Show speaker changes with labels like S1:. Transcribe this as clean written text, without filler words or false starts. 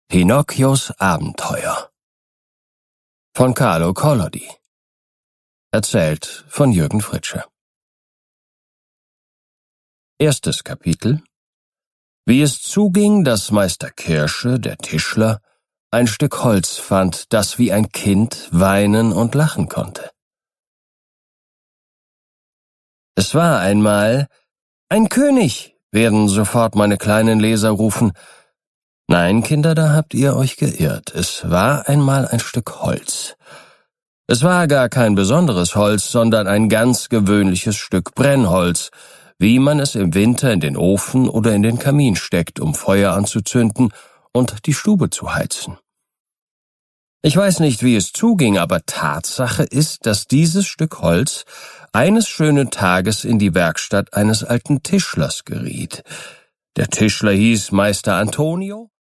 S1: Pinocchios Abenteuer von Carlo Collodi. Erzählt von Jürgen Fritsche. Erstes Kapitel. Wie es zuging, dass Meister Kirsche, der Tischler, ein Stück Holz fand, das wie ein Kind weinen und lachen konnte. Es war einmal ein König, werden sofort meine kleinen Leser rufen. Nein, Kinder, da habt ihr euch geirrt. Es war einmal ein Stück Holz. Es war gar kein besonderes Holz, sondern ein ganz gewöhnliches Stück Brennholz, wie man es im Winter in den Ofen oder in den Kamin steckt, um Feuer anzuzünden und die Stube zu heizen. Ich weiß nicht, wie es zuging, aber Tatsache ist, dass dieses Stück Holz eines schönen Tages in die Werkstatt eines alten Tischlers geriet. Der Tischler hieß Meister Antonio